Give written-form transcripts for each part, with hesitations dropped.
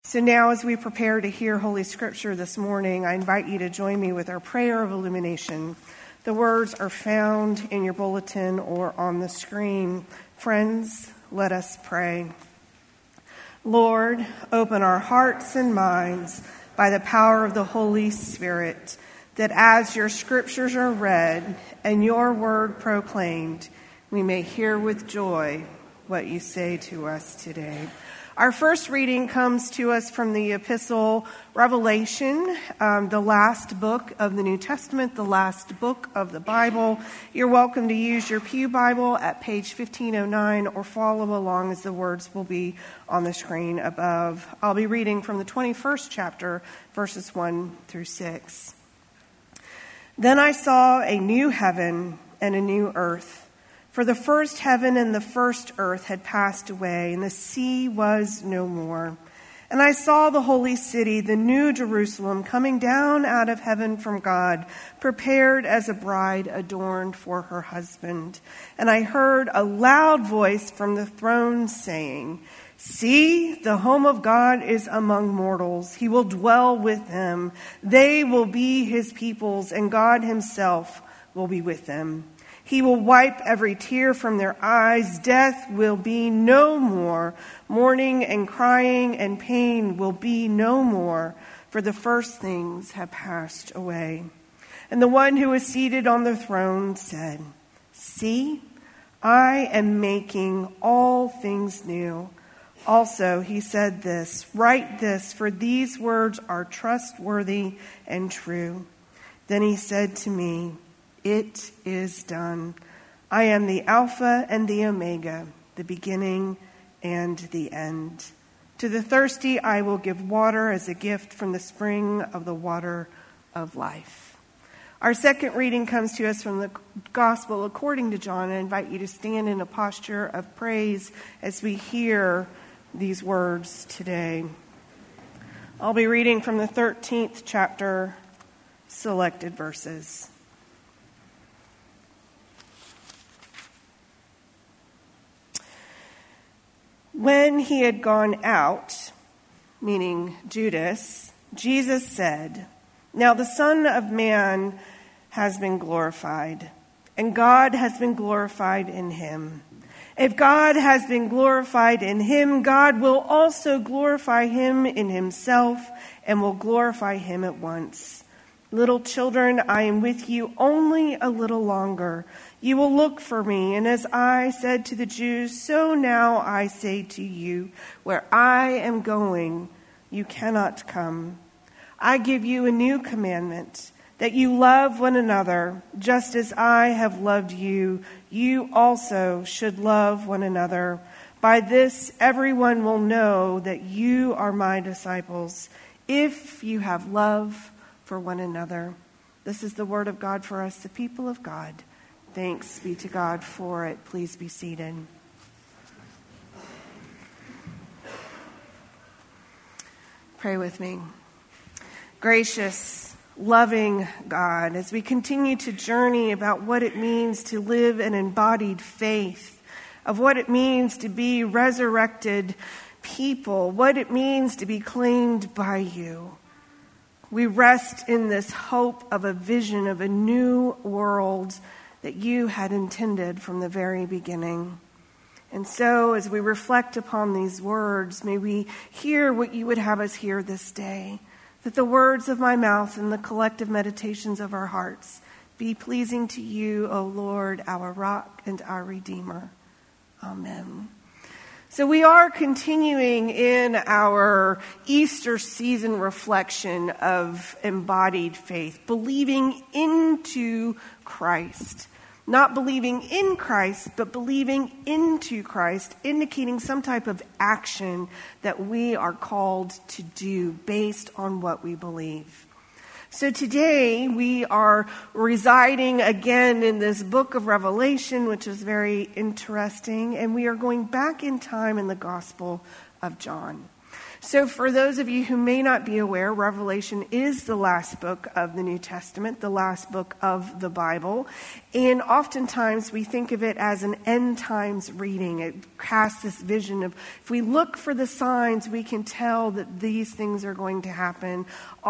So now as we prepare to hear Holy Scripture this morning, I invite you to join me with our prayer of illumination. The words are found in your bulletin or on the screen. Friends, let us pray. Lord, open our hearts and minds by the power of the Holy Spirit, that as your scriptures are read and your word proclaimed, we may hear with joy what you say to us today. Our first reading comes to us from the epistle Revelation, the last book of the New Testament, the last book of the Bible. You're welcome to use your Pew Bible at page 1509 or follow along as the words will be on the screen above. I'll be reading from the 21st chapter, verses 1 through 6. Then I saw a new heaven and a new earth. For the first heaven and the first earth had passed away, and the sea was no more. And I saw the holy city, the new Jerusalem, coming down out of heaven from God, prepared as a bride adorned for her husband. And I heard a loud voice from the throne saying, "See, the home of God is among mortals. He will dwell with them. They will be his peoples, and God himself will be with them. He will wipe every tear from their eyes. Death will be no more. Mourning and crying and pain will be no more, for the first things have passed away." And the one who was seated on the throne said, "See, I am making all things new." Also, he said this, "Write this, for these words are trustworthy and true." Then he said to me, "It is done. I am the Alpha and the Omega, the beginning and the end. To the thirsty I will give water as a gift from the spring of the water of life." Our second reading comes to us from the Gospel according to John. I invite you to stand in a posture of praise as we hear these words today. I'll be reading from the 13th chapter, selected verses. When he had gone out, meaning Judas, Jesus said, "Now the Son of Man has been glorified, and God has been glorified in him. If God has been glorified in him, God will also glorify him in himself and will glorify him at once. Little children, I am with you only a little longer. You will look for me, and as I said to the Jews, so now I say to you, where I am going, you cannot come. I give you a new commandment, that you love one another, just as I have loved you. You also should love one another. By this, everyone will know that you are my disciples, if you have love for one another." This is the word of God for us, the people of God. Thanks be to God for it. Please be seated. Pray with me. Gracious, loving God, as we continue to journey about what it means to live an embodied faith, of what it means to be resurrected people, what it means to be claimed by you, we rest in this hope of a vision of a new world that you had intended from the very beginning. And so, as we reflect upon these words, may we hear what you would have us hear this day, that the words of my mouth and the collective meditations of our hearts be pleasing to you, O Lord, our rock and our Redeemer. Amen. So we are continuing in our Easter season reflection of embodied faith, believing into Christ. Not believing in Christ, but believing into Christ, indicating some type of action that we are called to do based on what we believe. So today we are residing again in this book of Revelation, which is very interesting, and we are going back in time in the Gospel of John. So for those of you who may not be aware, Revelation is the last book of the New Testament, the last book of the Bible. And oftentimes we think of it as an end times reading. It casts this vision of, if we look for the signs, we can tell that these things are going to happen.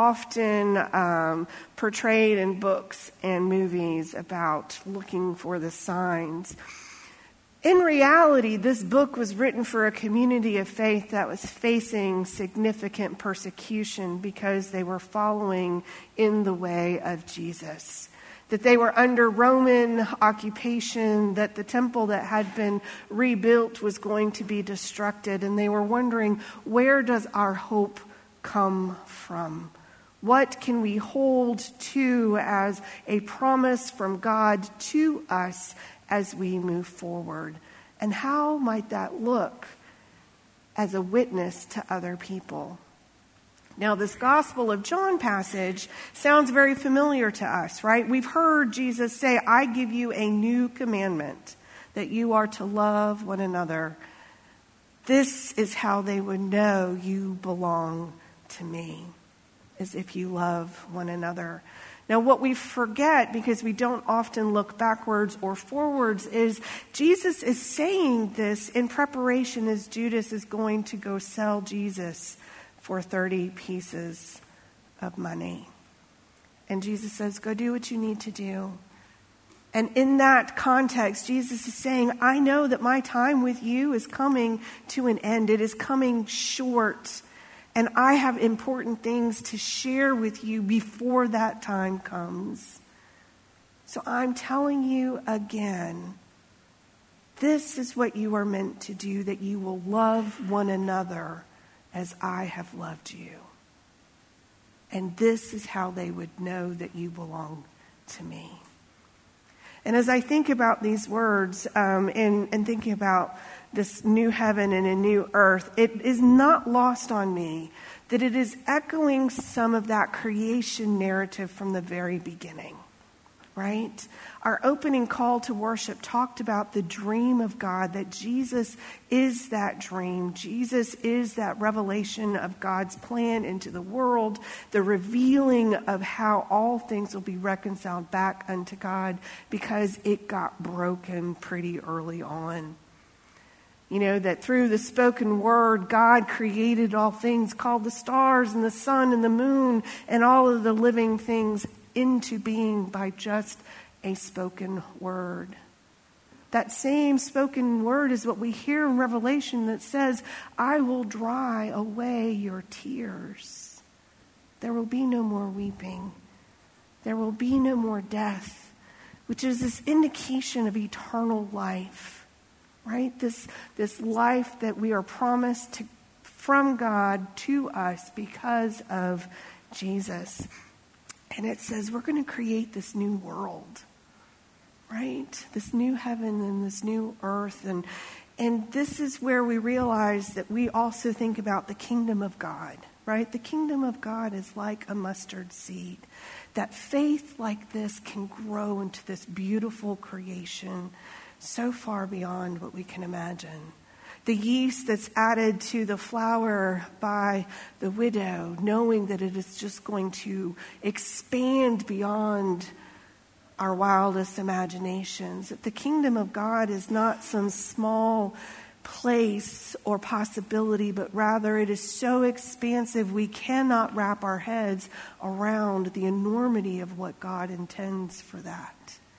Often portrayed in books and movies about looking for the signs. In reality, this book was written for a community of faith that was facing significant persecution because they were following in the way of Jesus. That they were under Roman occupation, that the temple that had been rebuilt was going to be destructed, and they were wondering, where does our hope come from? What can we hold to as a promise from God to us as we move forward? And how might that look as a witness to other people? Now, this Gospel of John passage sounds very familiar to us, right? We've heard Jesus say, I give you a new commandment, that you are to love one another. This is how they would know you belong to me, is if you love one another. Now, what we forget, because we don't often look backwards or forwards, is Jesus is saying this in preparation as Judas is going to go sell Jesus for 30 pieces of money. And Jesus says, go do what you need to do. And in that context, Jesus is saying, I know that my time with you is coming to an end. It is coming short. And I have important things to share with you before that time comes. So I'm telling you again, this is what you are meant to do, that you will love one another as I have loved you. And this is how they would know that you belong to me. And as I think about these words and thinking about this new heaven and a new earth, it is not lost on me that it is echoing some of that creation narrative from the very beginning, right? Our opening call to worship talked about the dream of God, that Jesus is that dream. Jesus is that revelation of God's plan into the world, the revealing of how all things will be reconciled back unto God, because it got broken pretty early on. You know, that through the spoken word, God created all things, called the stars and the sun and the moon and all of the living things into being by just a spoken word. That same spoken word is what we hear in Revelation that says, I will dry away your tears. There will be no more weeping. There will be no more death, which is this indication of eternal life. Right? This life that we are promised from God to us because of Jesus. And it says we're going to create this new world, right? This new heaven and this new earth. And this is where we realize that we also think about the kingdom of God, right? The kingdom of God is like a mustard seed. That faith like this can grow into this beautiful creation so far beyond what we can imagine. The yeast that's added to the flour by the widow, knowing that it is just going to expand beyond our wildest imaginations. That the kingdom of God is not some small place or possibility, but rather it is so expansive we cannot wrap our heads around the enormity of what God intends for that.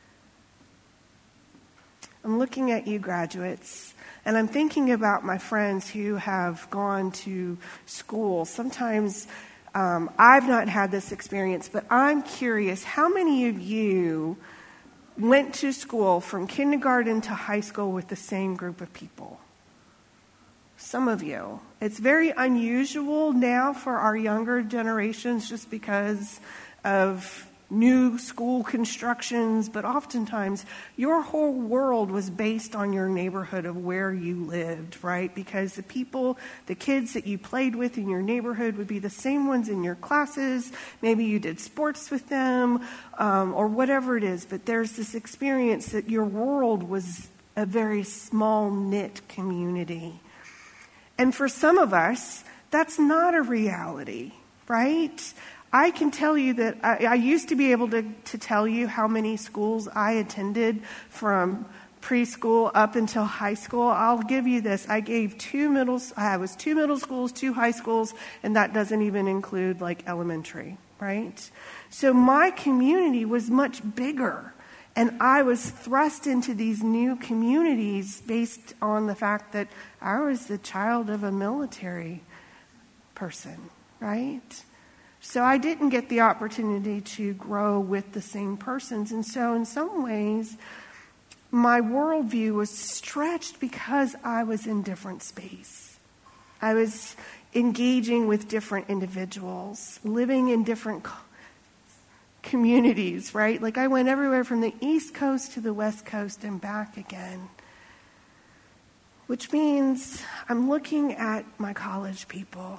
I'm looking at you graduates, and I'm thinking about my friends who have gone to school. Sometimes I've not had this experience, but I'm curious, how many of you went to school from kindergarten to high school with the same group of people? Some of you. It's very unusual now for our younger generations just because of new school constructions, but oftentimes your whole world was based on your neighborhood of where you lived, right? Because the people, the kids that you played with in your neighborhood would be the same ones in your classes. Maybe you did sports with them, or whatever it is, but there's this experience that your world was a very small knit community. And for some of us, That's not a reality, right? I can tell you that I used to be able to tell you how many schools I attended from preschool up until high school. I'll give you this. I was two middle schools, 2 high schools, and that doesn't even include like elementary, right? So my community was much bigger, and I was thrust into these new communities based on the fact that I was the child of a military person, right? So I didn't get the opportunity to grow with the same persons. And so in some ways, my worldview was stretched because I was in different space. I was engaging with different individuals, living in different communities, right? Like I went everywhere from the East Coast to the West Coast and back again. Which means I'm looking at my college people.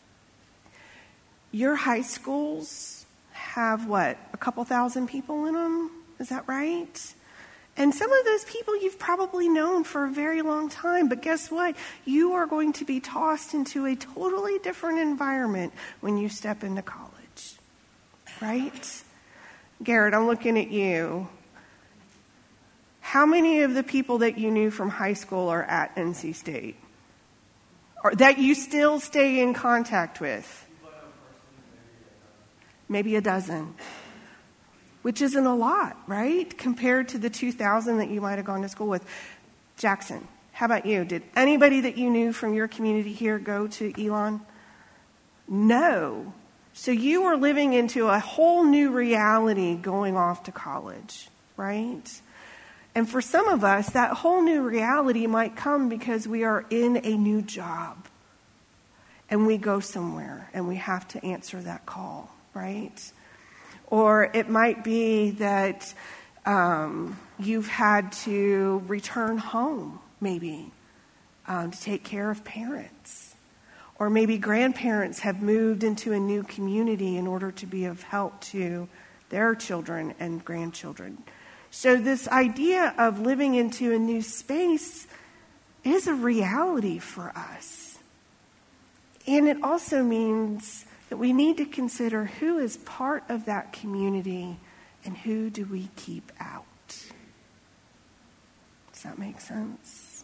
Your high schools have what, a couple thousand people in them? Is that right? And some of those people you've probably known for a very long time, but guess what? You are going to be tossed into a totally different environment when you step into college, right? Garrett, I'm looking at you. How many of the people that you knew from high school are at NC State? Or that you still stay in contact with? Maybe a dozen. Which isn't a lot, right? Compared to the 2,000 that you might have gone to school with. Jackson, how about you? Did anybody that you knew from your community here go to Elon? No. So you were living into a whole new reality going off to college, right? And for some of us, that whole new reality might come because we are in a new job. And we go somewhere and we have to answer that call, right? Or it might be that you've had to return home, maybe, to take care of parents. Or maybe grandparents have moved into a new community in order to be of help to their children and grandchildren. So this idea of living into a new space is a reality for us. And it also means that we need to consider who is part of that community and who do we keep out. Does that make sense?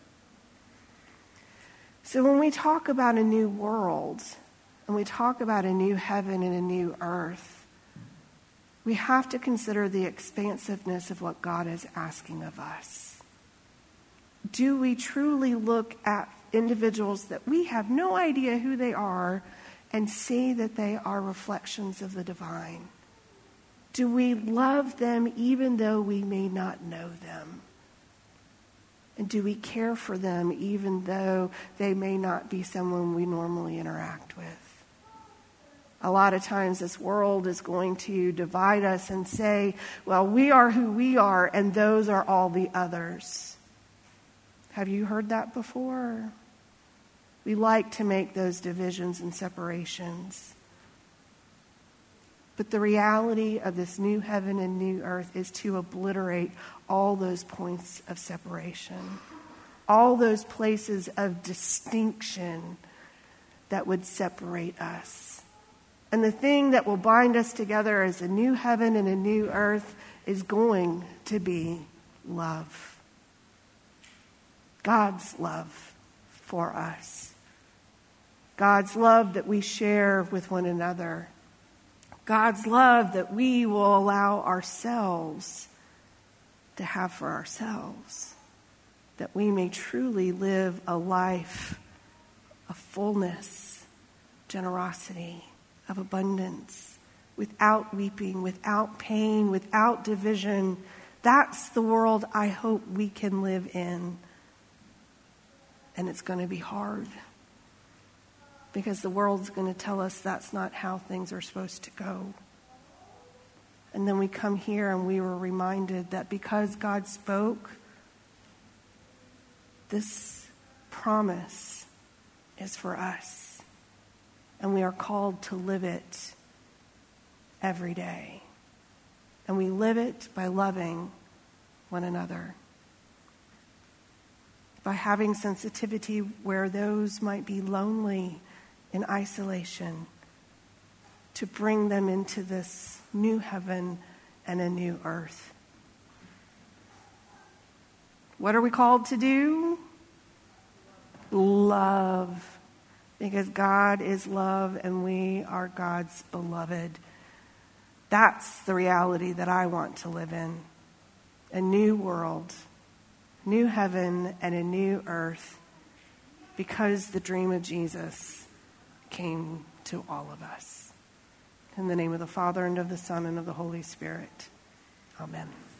So when we talk about a new world and we talk about a new heaven and a new earth, we have to consider the expansiveness of what God is asking of us. Do we truly look at individuals that we have no idea who they are and see that they are reflections of the divine? Do we love them even though we may not know them? And do we care for them even though they may not be someone we normally interact with? A lot of times this world is going to divide us and say, well, we are who we are and those are all the others. Have you heard that before? We like to make those divisions and separations. But the reality of this new heaven and new earth is to obliterate all those points of separation, all those places of distinction that would separate us. And the thing that will bind us together as a new heaven and a new earth is going to be love. God's love for us. God's love that we share with one another. God's love that we will allow ourselves to have for ourselves. That we may truly live a life of fullness, generosity, of abundance, without weeping, without pain, without division. That's the world I hope we can live in. And it's going to be hard. Because the world's going to tell us that's not how things are supposed to go. And then we come here and we were reminded that because God spoke, this promise is for us. And we are called to live it every day. And we live it by loving one another. By having sensitivity where those might be lonely in isolation, to bring them into this new heaven and a new earth. What are we called to do? Love. Because God is love and we are God's beloved. That's the reality that I want to live in. A new world, new heaven, and a new earth. Because the dream of Jesus came to all of us. In the name of the Father, and of the Son, and of the Holy Spirit. Amen.